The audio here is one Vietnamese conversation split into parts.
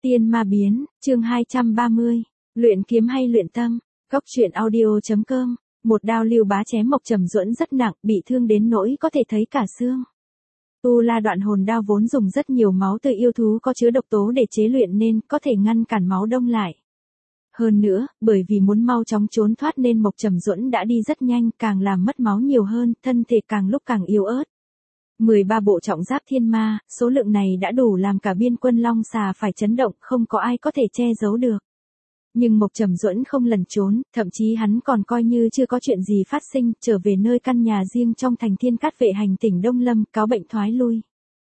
Tiên ma biến, chương 230, luyện kiếm hay luyện tâm, Cốc truyện audio.com, một đao Lưu Bá chém Mộc Trầm Duẫn rất nặng, bị thương đến nỗi có thể thấy cả xương. Tu La Đoạn Hồn đao vốn dùng rất nhiều máu từ yêu thú có chứa độc tố để chế luyện nên có thể ngăn cản máu đông lại. Hơn nữa, bởi vì muốn mau chóng trốn thoát nên Mộc Trầm Duẫn đã đi rất nhanh, càng làm mất máu nhiều hơn, thân thể càng lúc càng yếu ớt. 13 bộ trọng giáp thiên ma, số lượng này đã đủ làm cả biên quân Long Xà phải chấn động, không có ai có thể che giấu được. Nhưng Mộc Trầm Duẫn không lẩn trốn, thậm chí hắn còn coi như chưa có chuyện gì phát sinh, trở về nơi căn nhà riêng trong thành Thiên Cát Vệ Hành tỉnh Đông Lâm, cáo bệnh thoái lui.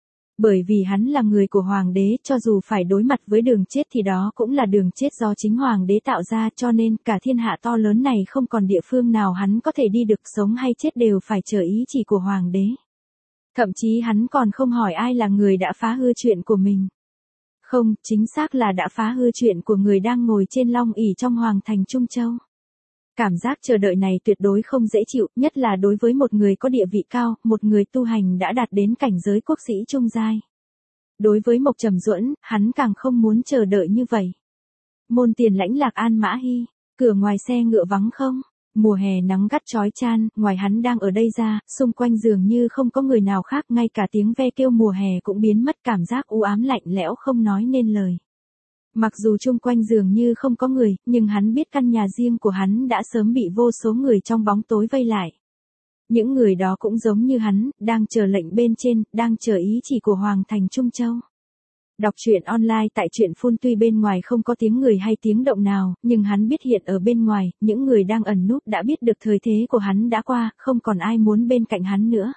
Bởi vì hắn là người của Hoàng đế, cho dù phải đối mặt với đường chết thì đó cũng là đường chết do chính Hoàng đế tạo ra, cho nên cả thiên hạ to lớn này không còn địa phương nào hắn có thể đi được, sống hay chết đều phải chờ ý chỉ của Hoàng đế. Thậm chí hắn còn không hỏi ai là người đã phá hư chuyện của mình. Không, chính xác là đã phá hư chuyện của người đang ngồi trên long ỷ trong Hoàng thành Trung Châu. Cảm giác chờ đợi này tuyệt đối không dễ chịu, nhất là đối với một người có địa vị cao, một người tu hành đã đạt đến cảnh giới quốc sĩ trung giai. Đối với Mộc Trầm Duẫn, hắn càng không muốn chờ đợi như vậy. Môn tiền lãnh Lạc An Mã Hy, cửa ngoài xe ngựa vắng không? Mùa hè nắng gắt chói chan, ngoài hắn đang ở đây ra, xung quanh dường như không có người nào khác, ngay cả tiếng ve kêu mùa hè cũng biến mất, cảm giác u ám lạnh lẽo không nói nên lời. Mặc dù chung quanh dường như không có người, nhưng hắn biết căn nhà riêng của hắn đã sớm bị vô số người trong bóng tối vây lại. Những người đó cũng giống như hắn, đang chờ lệnh bên trên, đang chờ ý chỉ của Hoàng thành Trung Châu. Đọc truyện online tại truyện phun, tuy bên ngoài không có tiếng người hay tiếng động nào, nhưng hắn biết hiện ở bên ngoài, những người đang ẩn núp đã biết được thời thế của hắn đã qua, không còn ai muốn bên cạnh hắn nữa.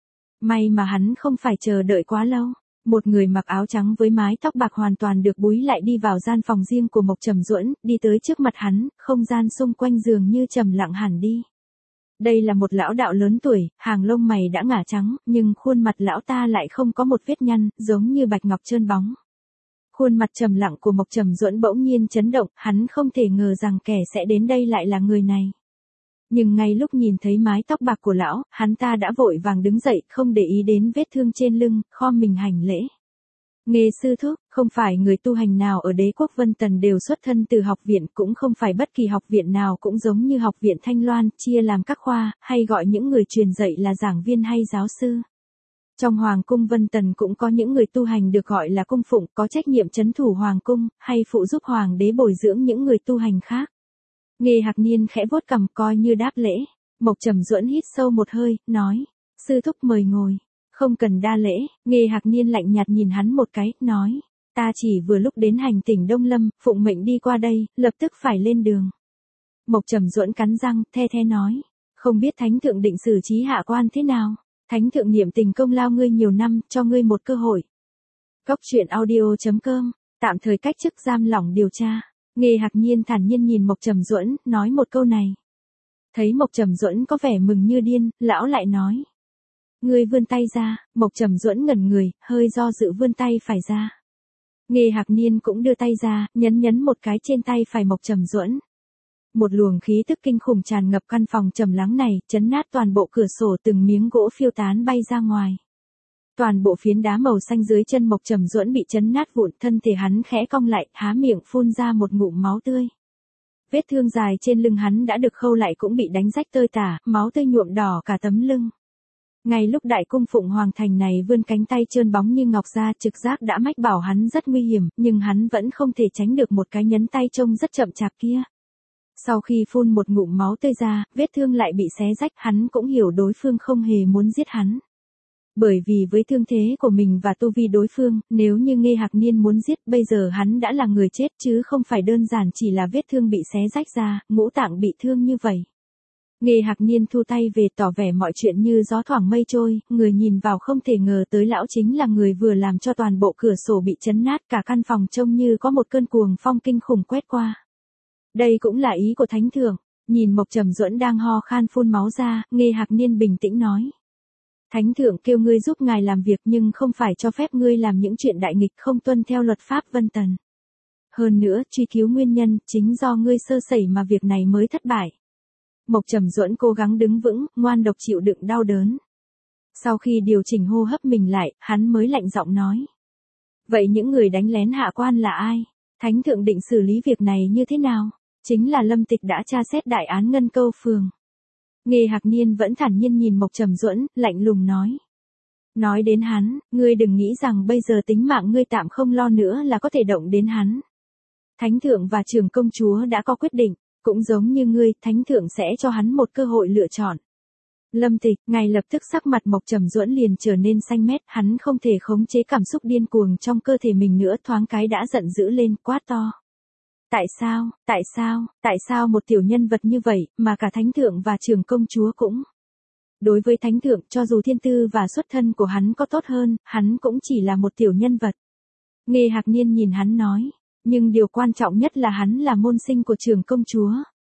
May mà hắn không phải chờ đợi quá lâu. Một người mặc áo trắng với mái tóc bạc hoàn toàn được búi lại đi vào gian phòng riêng của Mộc Trầm Duẫn, đi tới trước mặt hắn, không gian xung quanh dường như trầm lặng hẳn đi. Đây là một lão đạo lớn tuổi, hàng lông mày đã ngả trắng, nhưng khuôn mặt lão ta lại không có một vết nhăn, giống như bạch ngọc trơn bóng. Khuôn mặt trầm lặng của Mộc Trầm Duẫn bỗng nhiên chấn động, hắn không thể ngờ rằng kẻ sẽ đến đây lại là người này. Nhưng ngay lúc nhìn thấy mái tóc bạc của lão, hắn ta đã vội vàng đứng dậy, không để ý đến vết thương trên lưng, khom mình hành lễ. Nghê sư thúc, không phải người tu hành nào ở đế quốc Vân Tần đều xuất thân từ học viện, cũng không phải bất kỳ học viện nào cũng giống như học viện Thanh Loan, chia làm các khoa, hay gọi những người truyền dạy là giảng viên hay giáo sư. Trong Hoàng cung Vân Tần cũng có những người tu hành được gọi là cung phụng, có trách nhiệm trấn thủ Hoàng cung, hay phụ giúp Hoàng đế bồi dưỡng những người tu hành khác. Nghê Hạc Niên khẽ vuốt cằm coi như đáp lễ. Mộc Trầm Duẫn hít sâu một hơi, nói, sư thúc mời ngồi. Không cần đa lễ, Nghê Hạc Niên lạnh nhạt nhìn hắn một cái, nói, ta chỉ vừa lúc đến hành tỉnh Đông Lâm, phụng mệnh đi qua đây, lập tức phải lên đường. Mộc Trầm Duẫn cắn răng, the nói, không biết thánh thượng định xử trí hạ quan thế nào. Thánh thượng niệm tình công lao ngươi nhiều năm, cho ngươi một cơ hội. Cốc truyện audio.com, tạm thời cách chức giam lỏng điều tra. Nghê Hạc Niên thản nhiên nhìn Mộc Trầm Duẫn, nói một câu này. Thấy Mộc Trầm Duẫn có vẻ mừng như điên, lão lại nói, ngươi vươn tay ra. Mộc Trầm Duẫn ngẩn người, hơi do dự vươn tay phải ra. Nghê Hạc Niên cũng đưa tay ra, nhấn một cái trên tay phải Mộc Trầm Duẫn. Một luồng khí tức kinh khủng tràn ngập căn phòng trầm lắng này, chấn nát toàn bộ cửa sổ, từng miếng gỗ phiêu tán bay ra ngoài. Toàn bộ phiến đá màu xanh dưới chân Mộc Trầm Duẫn bị chấn nát vụn, thân thể hắn khẽ cong lại, há miệng phun ra một ngụm máu tươi. Vết thương dài trên lưng hắn đã được khâu lại cũng bị đánh rách tơi tả, máu tươi nhuộm đỏ cả tấm lưng. Ngay lúc đại cung phụng Hoàng thành này vươn cánh tay trơn bóng như ngọc ra, trực giác đã mách bảo hắn rất nguy hiểm, nhưng hắn vẫn không thể tránh được một cái nhấn tay trông rất chậm chạp kia. Sau khi phun một ngụm máu tươi ra, vết thương lại bị xé rách, hắn cũng hiểu đối phương không hề muốn giết hắn. Bởi vì với thương thế của mình và tu vi đối phương, nếu như Nghê Hạc Niên muốn giết, bây giờ hắn đã là người chết chứ không phải đơn giản chỉ là vết thương bị xé rách ra, ngũ tạng bị thương như vậy. Nghê Hạc Niên thu tay về, tỏ vẻ mọi chuyện như gió thoảng mây trôi, người nhìn vào không thể ngờ tới lão chính là người vừa làm cho toàn bộ cửa sổ bị chấn nát, cả căn phòng trông như có một cơn cuồng phong kinh khủng quét qua. Đây cũng là ý của thánh thượng. Nhìn Mộc Trầm Duẫn đang ho khan phun máu ra, Nghê Hạc Niên bình tĩnh nói. Thánh thượng kêu ngươi giúp ngài làm việc nhưng không phải cho phép ngươi làm những chuyện đại nghịch, không tuân theo luật pháp Vân Tần. Hơn nữa, truy cứu nguyên nhân, chính do ngươi sơ sẩy mà việc này mới thất bại. Mộc Trầm Duẫn cố gắng đứng vững, ngoan độc chịu đựng đau đớn. Sau khi điều chỉnh hô hấp mình lại, hắn mới lạnh giọng nói. Vậy những người đánh lén hạ quan là ai? Thánh thượng định xử lý việc này như thế nào? Chính là Lâm Tịch đã tra xét đại án Ngân Câu phường. Nghê Hạc Niên vẫn thản nhiên nhìn Mộc Trầm Duẫn, lạnh lùng nói. Nói đến hắn, ngươi đừng nghĩ rằng bây giờ tính mạng ngươi tạm không lo nữa là có thể động đến hắn. Thánh thượng và trưởng công chúa đã có quyết định, cũng giống như ngươi, thánh thượng sẽ cho hắn một cơ hội lựa chọn. Lâm Tịch, ngay lập tức sắc mặt Mộc Trầm Duẫn liền trở nên xanh mét, hắn không thể khống chế cảm xúc điên cuồng trong cơ thể mình nữa, thoáng cái đã giận dữ lên, quát to. Tại sao một tiểu nhân vật như vậy, mà cả thánh thượng và trưởng công chúa cũng. Đối với thánh thượng, cho dù thiên tư và xuất thân của hắn có tốt hơn, hắn cũng chỉ là một tiểu nhân vật. Nghê Hạc Niên nhìn hắn nói, nhưng điều quan trọng nhất là hắn là môn sinh của trưởng công chúa.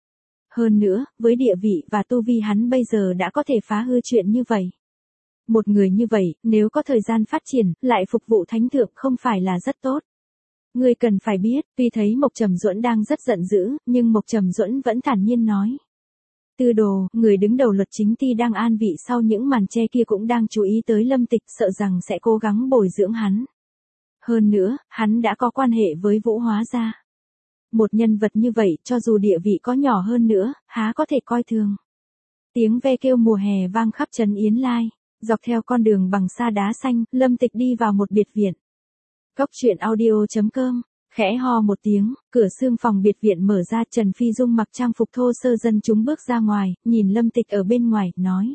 Hơn nữa, với địa vị và tu vi hắn bây giờ đã có thể phá hư chuyện như vậy. Một người như vậy, nếu có thời gian phát triển, lại phục vụ thánh thượng không phải là rất tốt. Ngươi cần phải biết, tuy thấy Mộc Trầm Duẫn đang rất giận dữ, nhưng Mộc Trầm Duẫn vẫn thản nhiên nói. Tư đồ, người đứng đầu Luật Chính Ti đang an vị sau những màn che kia cũng đang chú ý tới Lâm Tịch, sợ rằng sẽ cố gắng bồi dưỡng hắn. Hơn nữa, hắn đã có quan hệ với Vũ Hóa gia. Một nhân vật như vậy, cho dù địa vị có nhỏ hơn nữa, há có thể coi thường. Tiếng ve kêu mùa hè vang khắp trấn Yến Lai, dọc theo con đường bằng sa đá xanh, Lâm Tịch đi vào một biệt viện. Cốc truyện audio.com, khẽ ho một tiếng, cửa xương phòng biệt viện mở ra, Trần Phi Dung mặc trang phục thô sơ dân chúng bước ra ngoài, nhìn Lâm Tịch ở bên ngoài, nói.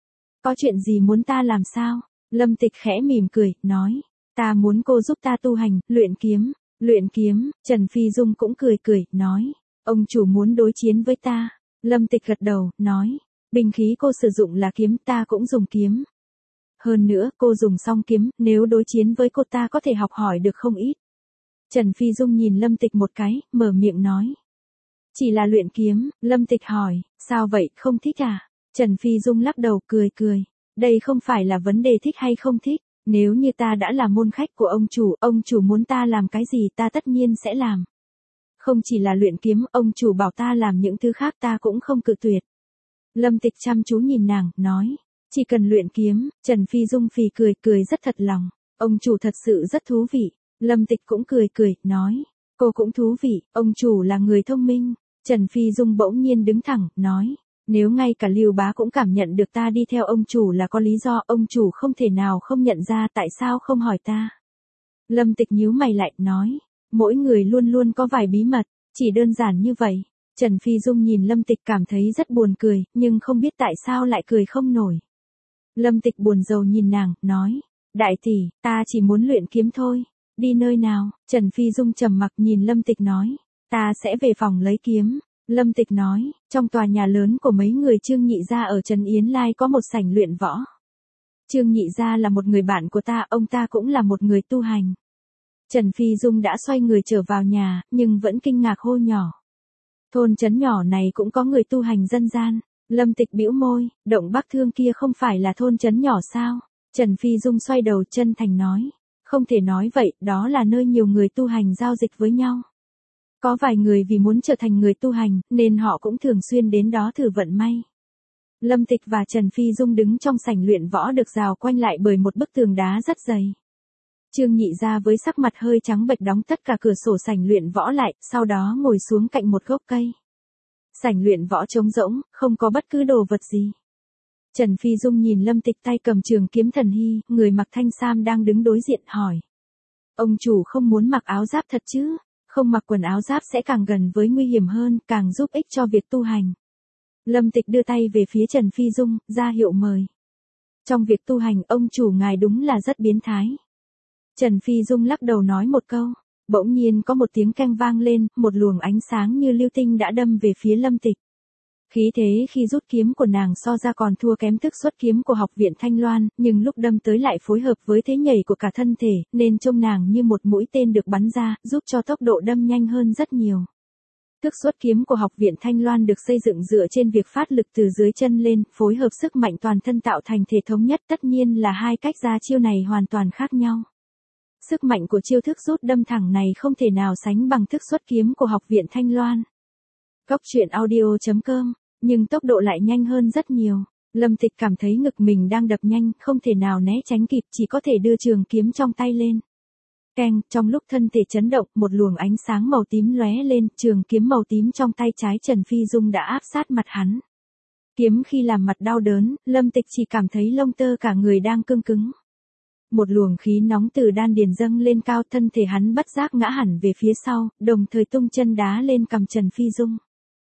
Có chuyện gì muốn ta làm sao? Lâm Tịch khẽ mỉm cười, nói. Ta muốn cô giúp ta tu hành, luyện kiếm. Luyện kiếm, Trần Phi Dung cũng cười, nói. Ông chủ muốn đối chiến với ta. Lâm Tịch gật đầu, nói. Binh khí cô sử dụng là kiếm, ta cũng dùng kiếm. Hơn nữa, cô dùng song kiếm, nếu đối chiến với cô ta có thể học hỏi được không ít. Trần Phi Dung nhìn Lâm Tịch một cái, mở miệng nói. Chỉ là luyện kiếm, Lâm Tịch hỏi, sao vậy, không thích à? Trần Phi Dung lắc đầu, cười. Đây không phải là vấn đề thích hay không thích. Nếu như ta đã là môn khách của ông chủ muốn ta làm cái gì ta tất nhiên sẽ làm. Không chỉ là luyện kiếm, ông chủ bảo ta làm những thứ khác ta cũng không cự tuyệt. Lâm Tịch chăm chú nhìn nàng, nói. Chỉ cần luyện kiếm, Trần Phi Dung phì cười rất thật lòng. Ông chủ thật sự rất thú vị. Lâm Tịch cũng cười, nói. Cô cũng thú vị, ông chủ là người thông minh. Trần Phi Dung bỗng nhiên đứng thẳng, nói. Nếu ngay cả Lưu Bá cũng cảm nhận được ta đi theo ông chủ là có lý do, ông chủ không thể nào không nhận ra, tại sao không hỏi ta. Lâm Tịch nhíu mày lại, nói. Mỗi người luôn luôn có vài bí mật, chỉ đơn giản như vậy. Trần Phi Dung nhìn Lâm Tịch cảm thấy rất buồn cười, nhưng không biết tại sao lại cười không nổi. Lâm Tịch buồn rầu nhìn nàng, nói. Đại tỷ, ta chỉ muốn luyện kiếm thôi. Đi nơi nào? Trần Phi Dung trầm mặc nhìn Lâm Tịch nói. Ta sẽ về phòng lấy kiếm. Lâm Tịch nói, trong tòa nhà lớn của mấy người Trương Nhị gia ở Trấn Yến Lai có một sảnh luyện võ. Trương Nhị gia là một người bạn của ta, ông ta cũng là một người tu hành. Trần Phi Dung đã xoay người trở vào nhà, nhưng vẫn kinh ngạc hô nhỏ. Thôn trấn nhỏ này cũng có người tu hành dân gian. Lâm Tịch bĩu môi, Động Bắc Thương kia không phải là thôn trấn nhỏ sao? Trần Phi Dung xoay đầu chân thành nói. Không thể nói vậy, đó là nơi nhiều người tu hành giao dịch với nhau. Có vài người vì muốn trở thành người tu hành, nên họ cũng thường xuyên đến đó thử vận may. Lâm Tịch và Trần Phi Dung đứng trong sảnh luyện võ được rào quanh lại bởi một bức tường đá rất dày. Trương Nhị gia với sắc mặt hơi trắng bệch đóng tất cả cửa sổ sảnh luyện võ lại, sau đó ngồi xuống cạnh một gốc cây. Sảnh luyện võ trống rỗng, không có bất cứ đồ vật gì. Trần Phi Dung nhìn Lâm Tịch tay cầm trường kiếm thần hy, người mặc thanh sam đang đứng đối diện, hỏi. Ông chủ không muốn mặc áo giáp thật chứ? Không mặc quần áo giáp sẽ càng gần với nguy hiểm hơn, càng giúp ích cho việc tu hành. Lâm Tịch đưa tay về phía Trần Phi Dung, ra hiệu mời. Trong việc tu hành, ông chủ ngài đúng là rất biến thái. Trần Phi Dung lắc đầu nói một câu. Bỗng nhiên có một tiếng keng vang lên, một luồng ánh sáng như lưu tinh đã đâm về phía Lâm Tịch. Khí thế khi rút kiếm của nàng so ra còn thua kém thức xuất kiếm của học viện Thanh Loan, nhưng lúc đâm tới lại phối hợp với thế nhảy của cả thân thể, nên trông nàng như một mũi tên được bắn ra, giúp cho tốc độ đâm nhanh hơn rất nhiều. Thức xuất kiếm của học viện Thanh Loan được xây dựng dựa trên việc phát lực từ dưới chân lên, phối hợp sức mạnh toàn thân tạo thành thể thống nhất, tất nhiên là hai cách ra chiêu này hoàn toàn khác nhau. Sức mạnh của chiêu thức rút đâm thẳng này không thể nào sánh bằng thức xuất kiếm của học viện Thanh Loan. Cốc truyện audio.com, nhưng tốc độ lại nhanh hơn rất nhiều. Lâm Tịch cảm thấy ngực mình đang đập nhanh, không thể nào né tránh kịp, chỉ có thể đưa trường kiếm trong tay lên. Keng, trong lúc thân thể chấn động, một luồng ánh sáng màu tím lóe lên, trường kiếm màu tím trong tay trái Trần Phi Dung đã áp sát mặt hắn. Kiếm khi làm mặt đau đớn, Lâm Tịch chỉ cảm thấy lông tơ cả người đang cương cứng. Một luồng khí nóng từ đan điền dâng lên cao, thân thể hắn bất giác ngã hẳn về phía sau, đồng thời tung chân đá lên cằm Trần Phi Dung.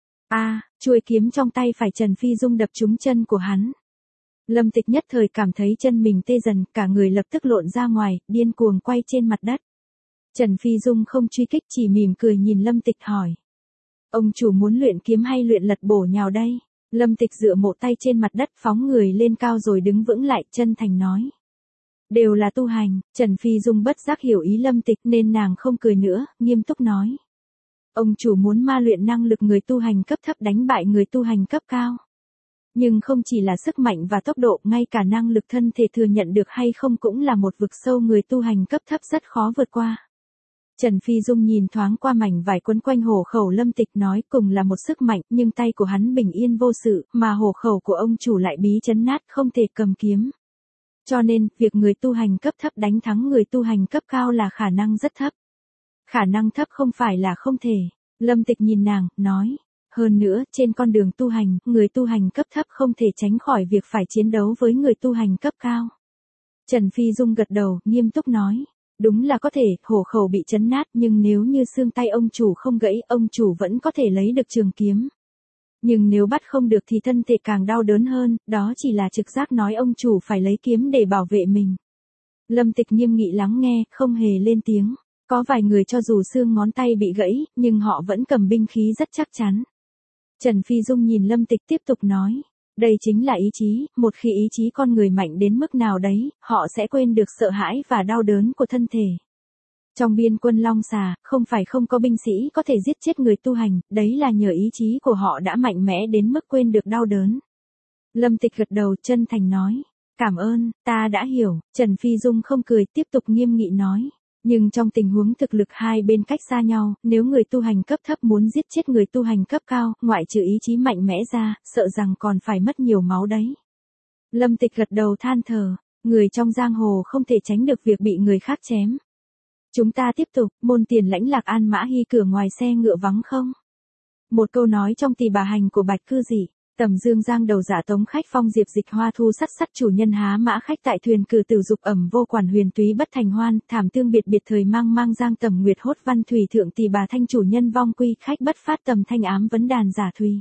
Chuôi kiếm trong tay phải Trần Phi Dung đập trúng chân của hắn. Lâm Tịch nhất thời cảm thấy chân mình tê dần, cả người lập tức lộn ra ngoài, điên cuồng quay trên mặt đất. Trần Phi Dung không truy kích, chỉ mỉm cười nhìn Lâm Tịch hỏi. Ông chủ muốn luyện kiếm hay luyện lật bổ nhào đây? Lâm Tịch dựa một tay trên mặt đất, phóng người lên cao rồi đứng vững lại, chân thành nói. Đều là tu hành. Trần Phi Dung bất giác hiểu ý Lâm Tịch nên nàng không cười nữa, nghiêm túc nói. Ông chủ muốn ma luyện năng lực người tu hành cấp thấp đánh bại người tu hành cấp cao. Nhưng không chỉ là sức mạnh và tốc độ, ngay cả năng lực thân thể thừa nhận được hay không cũng là một vực sâu người tu hành cấp thấp rất khó vượt qua. Trần Phi Dung nhìn thoáng qua mảnh vải quấn quanh hổ khẩu Lâm Tịch nói, cùng là một sức mạnh, nhưng tay của hắn bình yên vô sự, mà hổ khẩu của ông chủ lại bí chấn nát, không thể cầm kiếm. Cho nên, việc người tu hành cấp thấp đánh thắng người tu hành cấp cao là khả năng rất thấp. Khả năng thấp không phải là không thể. Lâm Tịch nhìn nàng, nói. Hơn nữa, trên con đường tu hành, người tu hành cấp thấp không thể tránh khỏi việc phải chiến đấu với người tu hành cấp cao. Trần Phi Dung gật đầu, nghiêm túc nói. Đúng là có thể, hổ khẩu bị chấn nát, nhưng nếu như xương tay ông chủ không gãy, ông chủ vẫn có thể lấy được trường kiếm. Nhưng nếu bắt không được thì thân thể càng đau đớn hơn, đó chỉ là trực giác nói ông chủ phải lấy kiếm để bảo vệ mình. Lâm Tịch nghiêm nghị lắng nghe, không hề lên tiếng. Có vài người cho dù xương ngón tay bị gãy, nhưng họ vẫn cầm binh khí rất chắc chắn. Trần Phi Dung nhìn Lâm Tịch tiếp tục nói. Đây chính là ý chí, một khi ý chí con người mạnh đến mức nào đấy, họ sẽ quên được sợ hãi và đau đớn của thân thể. Trong biên quân Long Xà, không phải không có binh sĩ có thể giết chết người tu hành, đấy là nhờ ý chí của họ đã mạnh mẽ đến mức quên được đau đớn. Lâm Tịch gật đầu chân thành nói. Cảm ơn, ta đã hiểu. Trần Phi Dung không cười, tiếp tục nghiêm nghị nói. Nhưng trong tình huống thực lực hai bên cách xa nhau, nếu người tu hành cấp thấp muốn giết chết người tu hành cấp cao, ngoại trừ ý chí mạnh mẽ ra, sợ rằng còn phải mất nhiều máu đấy. Lâm Tịch gật đầu than thở, người trong giang hồ không thể tránh được việc bị người khác chém. Chúng ta tiếp tục, môn tiền lãnh Lạc An Mã Hy cửa ngoài xe ngựa vắng không? Một câu nói trong Tỳ Bà Hành của Bạch Cư Dị. Tầm Dương Giang đầu giả tống khách phong diệp dịch hoa thu sắt sắt chủ nhân há mã khách tại thuyền cử tử dục ẩm vô quản huyền túy bất thành hoan, thảm tương biệt biệt thời mang mang giang tầm nguyệt hốt văn thủy thượng Tỳ Bà Thanh chủ nhân vong quy khách bất phát tầm thanh ám vấn đàn giả thùy.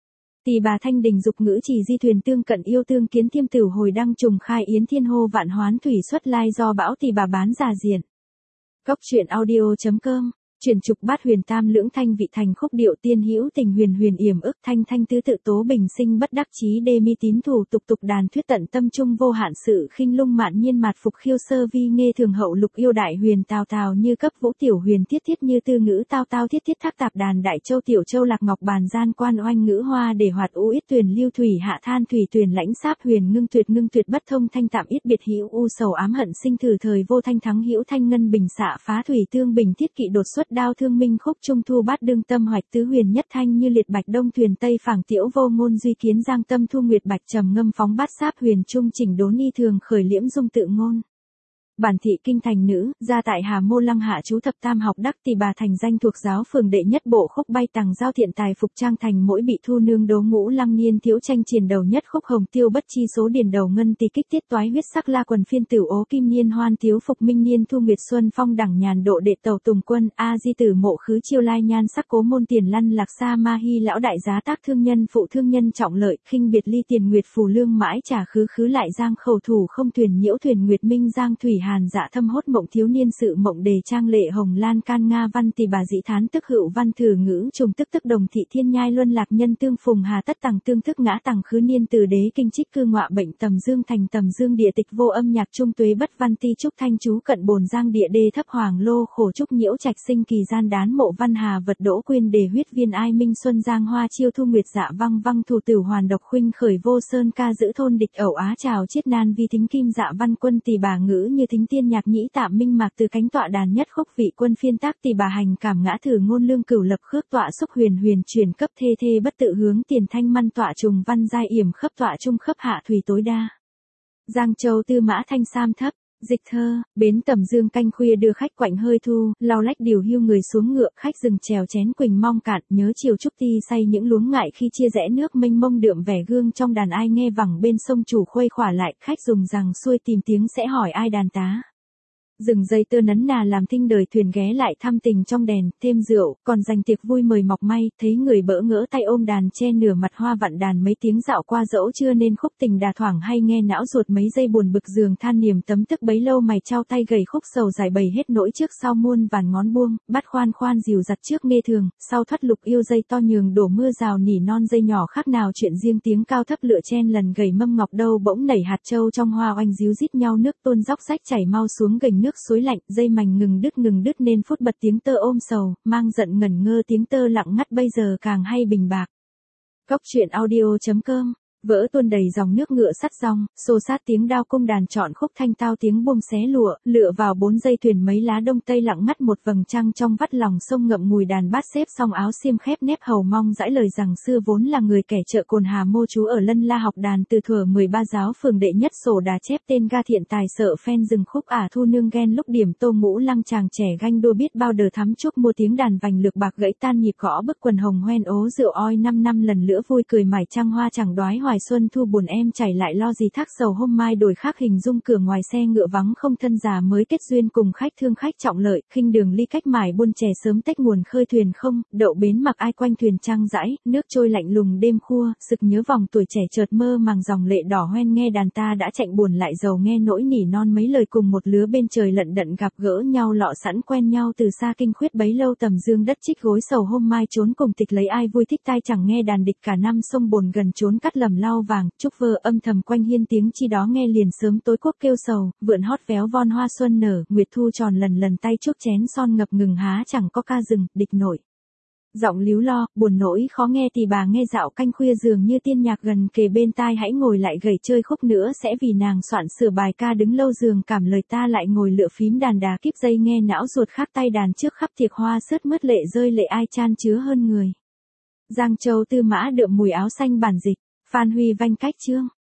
Tỳ Bà Thanh đình dục ngữ chỉ di thuyền tương cận yêu tương kiến thiêm tử hồi đăng trùng khai yến thiên hô vạn hoán thủy xuất lai do bão Tỳ Bà bán giả diện. Góc truyện audio.com Chuyển trục bát huyền tam lưỡng thanh vị thành khúc điệu tiên hữu tình huyền huyền yểm ức thanh thanh tứ tự tố bình sinh bất đắc chí đê mi tín thủ tục tục đàn thuyết tận tâm trung vô hạn sự khinh lung mạn nhiên mạt phục khiêu sơ vi nghe thường hậu lục yêu đại huyền tào tào như cấp vũ tiểu huyền thiết thiết như tư ngữ tao tao thiết thiết thác tạp đàn đại châu tiểu châu lạc ngọc bàn gian quan oanh ngữ hoa để hoạt u ít tuyền lưu thủy hạ than thủy tuyền lãnh sáp huyền ngưng tuyệt bất thông thanh tạm ít biệt hữu u sầu ám hận sinh thử thời vô thanh thắng hữu thanh ngân bình xạ phá thủy tương bình thiết kỵ đột xuất đao thương minh khúc trung thu bát đương tâm hoạch tứ huyền nhất thanh như liệt bạch đông thuyền tây phảng tiễu vô ngôn duy kiến giang tâm thu nguyệt bạch trầm ngâm phóng bát sáp huyền trung chỉnh đốn y thường khởi liễm dung tự ngôn. Bản thị kinh thành nữ, gia tại Hà Mô Lăng hạ chú thập tam học đắc Tỳ Bà thành danh thuộc giáo phường đệ nhất bộ khúc bay tàng giao thiện tài phục trang thành mỗi bị thu nương đố ngũ lăng niên thiếu tranh triền đầu nhất khúc hồng tiêu bất chi số điền đầu ngân tỳ kích tiết toái huyết sắc la quần phiên tử ố kim niên hoan thiếu phục minh niên thu nguyệt xuân phong đẳng nhàn độ đệ tàu tùng quân a di tử mộ khứ chiêu lai nhan sắc cố môn tiền lăn lạc sa ma hy lão đại giá tác thương nhân phụ thương nhân trọng lợi khinh biệt ly tiền nguyệt phù lương mãi trả khứ khứ lại giang khẩu thủ không thuyền nhiễu thuyền nguyệt minh giang thủy hàn dạ thâm hốt mộng thiếu niên sự mộng đề trang lệ hồng lan can nga văn Tỳ Bà dĩ thán tức hữu văn thử ngữ trùng tức đồng thị thiên nhai luân lạc nhân tương phùng hà tất tằng tương thức ngã tằng khứ niên từ đế kinh trích cư ngọa bệnh tầm dương thành tầm dương địa tịch vô âm nhạc trung tuế bất văn ti trúc thanh chú cận bồn giang địa đê thấp hoàng lô khổ trúc nhiễu trạch sinh kỳ gian đán mộ văn hà vật đỗ quyên đề huyết viên ai minh xuân giang hoa chiêu thu nguyệt dạ văng văng thủ tử hoàn độc khuynh khởi vô sơn ca giữ thôn địch ẩu á trào chiết nan vi thính kim dạ văn quân Tỳ Bà ngữ như thính tiên nhạc nhĩ tạm minh mạc từ cánh tọa đàn nhất khúc vị quân phiên tác Tỳ Bà hành cảm ngã thử ngôn lương cửu lập khước tọa xúc huyền huyền chuyển cấp thê thê bất tự hướng tiền thanh măn tọa trùng văn giai yểm khấp tọa trung khấp hạ thủy tối đa. Giang Châu tư mã thanh sam thấp, Dịch thơ, bến Tầm Dương canh khuya đưa khách quạnh hơi thu, lau lách điều hưu người xuống ngựa, khách dừng chèo chén quỳnh mong cạn, nhớ chiều trúc ti say những luống ngại khi chia rẽ nước mênh mông đượm vẻ gương trong đàn ai nghe vẳng bên sông chủ khuây khỏa lại, khách dùng rằng xuôi tìm tiếng sẽ hỏi ai đàn tá. Rừng dây tơ nấn nà làm thinh đời thuyền ghé lại thăm tình trong đèn, thêm rượu, còn dành tiệc vui mời mọc may, thấy người bỡ ngỡ tay ôm đàn che nửa mặt hoa vặn đàn mấy tiếng dạo qua dẫu chưa nên khúc tình đà thoảng hay nghe não ruột mấy giây buồn bực giường than niềm tấm tức bấy lâu mày trao tay gầy khúc sầu giải bày hết nỗi trước sau muôn vàn ngón buông, bắt khoan khoan dìu giặt trước nghe thường, sau thoát lục yêu dây to nhường đổ mưa rào nỉ non dây nhỏ khác nào chuyện riêng tiếng cao thấp lựa chen lần gầy mâm ngọc đâu bỗng nảy hạt châu trong hoa oanh díu rít nhau nước tuôn róc rách chảy mau xuống gành nước suối lạnh, dây mảnh ngừng đứt nên phút bật tiếng tơ ôm sầu, mang giận ngẩn ngơ tiếng tơ lặng ngắt bây giờ càng hay bình bạc. Cốc truyện audio.com Vỡ tuôn đầy dòng nước ngựa sắt rong, xô sát tiếng đao cung đàn chọn khúc thanh tao tiếng buông xé lụa, lựa vào 4 dây thuyền mấy lá đông tây lặng ngắt một vầng trăng trong vắt lòng sông ngậm ngùi đàn bát xếp xong áo xiêm khép nếp hầu mong dãi lời rằng xưa vốn là người kẻ chợ Cồn Hà mô chú ở Lân La học đàn từ thuở 13 giáo phường đệ nhất sổ đà chép tên ga thiện tài sợ phen dừng khúc thu nương ghen lúc điểm tô ngũ lăng chàng trẻ ganh đua biết bao đờ thắm chúc mua tiếng đàn vành lược bạc gãy tan nhịp gõ bức quần hồng hoen ố rượu oi 5 năm lần lữa vui cười mải trăng hoa chẳng đoái hoài xuân thu buồn em chảy lại lo gì thác sầu hôm mai đổi khác hình dung cửa ngoài xe ngựa vắng không thân già mới kết duyên cùng khách thương khách trọng lợi khinh đường ly cách mải buôn chè sớm tách nguồn khơi thuyền không đậu bến mặc ai quanh thuyền trăng dãi nước trôi lạnh lùng đêm khua sực nhớ vòng tuổi trẻ chợt mơ màng dòng lệ đỏ hoen nghe đàn ta đã chạnh buồn lại giàu nghe nỗi nỉ non mấy lời cùng một lứa bên trời lận đận gặp gỡ nhau lọ sẵn quen nhau từ xa kinh khuyết bấy lâu Tầm Dương đất trích gối sầu hôm mai trốn cùng tịch lấy ai vui thích tai chẳng nghe đàn địch cả năm sông bồn gần trốn cắt lầm lau vàng trúc vơ âm thầm quanh hiên tiếng chi đó nghe liền sớm tối quốc kêu sầu vượn hót véo von hoa xuân nở nguyệt thu tròn lần tay chuốc chén son ngập ngừng há chẳng có ca rừng địch nổi giọng líu lo buồn nỗi khó nghe thì bà nghe dạo canh khuya dường như tiên nhạc gần kề bên tai hãy ngồi lại gảy chơi khúc nữa sẽ vì nàng soạn sửa bài ca đứng lâu giường cảm lời ta lại ngồi lựa phím đàn đá kíp dây nghe não ruột khác tay đàn trước khắp thiệt hoa sướt mướt lệ rơi lệ ai chan chứa hơn người. Giang Châu Tư Mã Đượm mùi áo xanh bản dịch Phan Huy Vanh cách chương